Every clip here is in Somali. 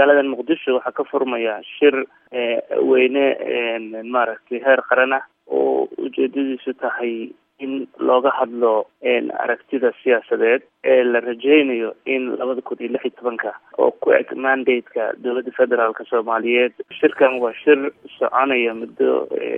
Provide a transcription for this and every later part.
magaalada muqdisho waxaa ka furmaya shir weyne maaragtay heer qaran ah oo ujeedadiisu tahay in looga hadlo aragtida siyaasadeed ee la rajeynayo in 2016 oo ku eg mandate-ka dowladda federaalka Soomaaliyeed. Shirkan waa shir soconaya muddo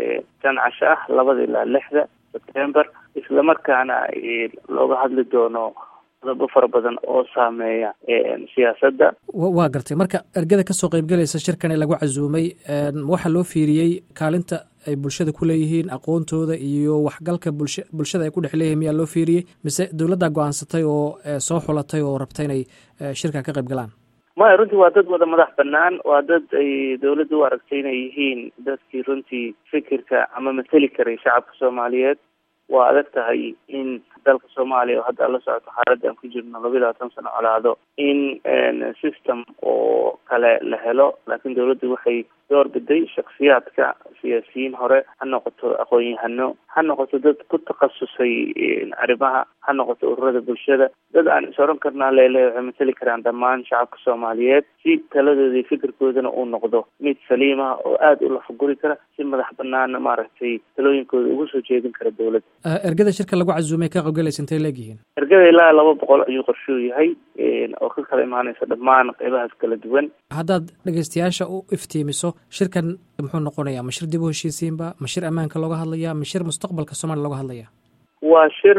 5 casho ah 2 ilaa 6 September, isla markaana looga hadli doono qodobo fara badan oo saameeya siyaasadda. waa gartay. marka ergada kasoo qaybgalaysa shirkan ee lagu casuumay waxaa loo fiiriyey kaalinta ay bulshada ku leeyihiin, aqoontooda iyo waxgalka bulshada ay ku dhex leeyihiin miyaa loo fiiriyey, mise dowladda go-aansatay oo soo xulatay oo rabta inay shirkan ka qayb galaan? maya, runtii waa dad wada madax banaan, waa dad ay dowladda u aragtay inay yihiin dadkii runtii fikirka ama mateli karay shacabka Soomaaliyeed. waa adag tahay in dalka Soomaaliya oo hadda la socoto xaaladda aan ku jirno 20 sano colaado in system oo kale la helo, laakiin dowladdu waxay door biday shakhsiyaadka siyaasiyiin hore, ha noqoto aqoon-yahano, ha noqoto dad ku takhasusay arrimaha, ha noqoto ururada bulshada, dad aan is oran karnaa leelehay waxay mateli karaan dhammaan shacabka Soomaaliyeed si taladooda iyo fikirkoodana uu noqdo mid saliima oo aad u lafaguri kara, si madax banaana maaragtay talooyinkooda ugu soo jeedin kara dowladda. ergada shirka lagu casuumay ka qaybgalaysa intay leegyihiin? ergada ilaa 200 ayuu qorshuu yahay oo ka kala imaanaysa dhammaan qaybahaas kala duwan. haddaad dhegeystayaasha u iftiimiso shirkan muxuu noqonayaa? ma shir dib u heshiisiinba, ma shir ammaanka looga hadlayaa, ma shir mustaqbalka Soomaaliya looga hadlayaa? waa shir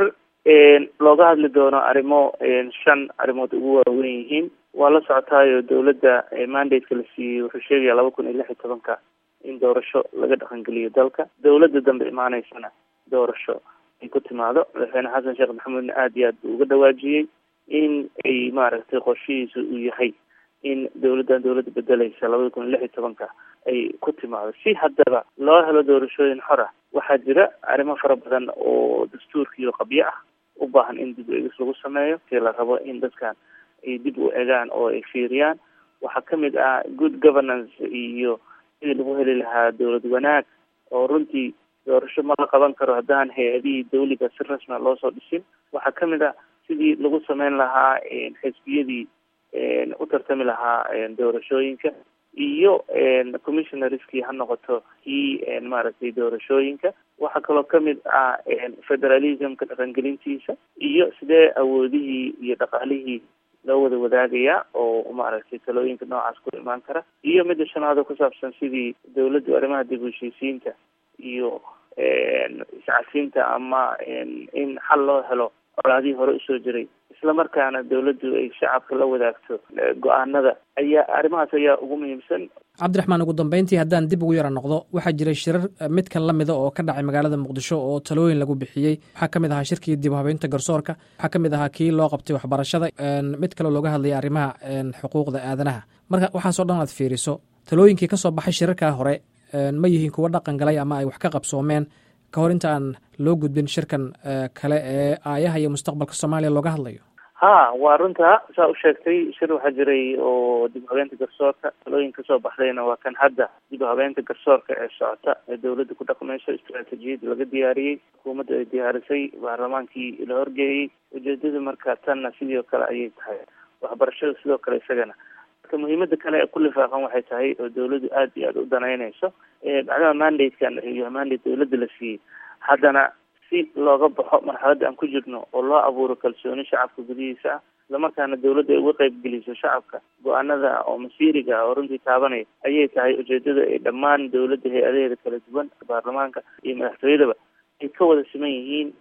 looga hadli doono arrimo 5 arrimood ugu waaweyn yihiin. waa la socotaayo dowladda mandate-ka la siiyey wuxuu sheegayaa 2016 in doorasho laga dhaqangeliyo dalka, dowladda dambe imaanaysana doorasho ay ku timaado. madaxweyne xasan sheekh maxamuudna aad iyo aad buu uga dhawaajiyey in ay maaragtay qorshihiisu uu yahay in dowladda bedelaysa 2016 ay ku timaado. si haddaba loo helo doorashooyin xor ah, waxaa jira arrimo fara badan oo dastuurkiiyo qabyo ah u baahan in dib u eegis lagu sameeyo si la rabo in dadkan ay dib u eegaan oo ay fiiriyaan. waxaa ka mid ah good governance iyo sidii lagu heli lahaa dowlad wanaag, oo runtii doorasho ma la qaban karo haddaan hay-adihii dawliga si rasmi loo soo dhisin. waxaa ka mid ah sidii lagu sameyn lahaa xisbiyadii u tartami lahaa doorashooyinka, iyo commissionariskii ha noqoto kii maaragtay doorashooyinka. waxaa kaloo ka mid ah federalismka dhaqangelintiisa, iyo sidee awoodihii iyo dhaqaalihii loo wada wadaagayaa oo maaragtay talooyinka noocaas ku imaan kara. iyo midda shanaad oo ku saabsan sidii dowladdu arrimaha dib u heshiisiinta iyo iscasiinta ama in xal loo helo colaadihii hore usoo jiray, isla markaana dowladdu ay shacabka la wadaagto go-aanada. arrimahaas ayaa ugu muhiimsan. cabdiraxmaan, ugu dambeyntii haddaan dib ugu yara noqdo, waxaa jiray shirar midkan lamida oo ka dhacay magaalada muqdisho oo talooyin lagu bixiyey. waxaa ka mid ahaa shirkii dib u habeynta garsoorka, waxaa ka mid ahaa kii loo qabtay waxbarashada, mid kaloo looga hadlayay arrimaha xuquuqda aadanaha. marka waxaasoo dhan aad fiiriso, talooyinkii kasoo baxay shirarkaa hore ma yihiin kuwa dhaqan galay ama ay wax ka qabsoomeen ka hor inta aan loo gudbin shirkan kale ee aayaha iyo mustaqbalka Soomaaliya looga hadlayo? waa runta saa u sheegtay. shir waxaa jiray oo dib u habeynta garsoorka, talooyin kasoo baxdayna waa kan hadda dib u habeynta garsoorka ee socota ee dowladda ku dhaqmayso. istaraatiijiyad laga diyaariyey, xukuumadda ay diyaarisay, baarlamaankii la horgeeyey. ujeedada marka tanna sidoo kale ayay tahay. waxbarashada sidoo kale isagana. marka muhiimada kale ee ku lifaaqan waxay tahay oo dowladdu aad iyo aad u danaynayso bacdama mandate-kan iyo mandate dowladda la siiyey, haddana si looga baxo marxaladda aan ku jirno oo loo abuuro kalsooni shacabka gudihiisa ah, islamarkaana dowladda ay uga qayb geliso shacabka go-aanada oo masiiriga oo runtii taabanaya, ayay tahay ujeedada ay dhammaan dowladda hay-adaheeda kala duwan, baarlamaanka iyo madaxtooyadaba ay ka wada siman yihiin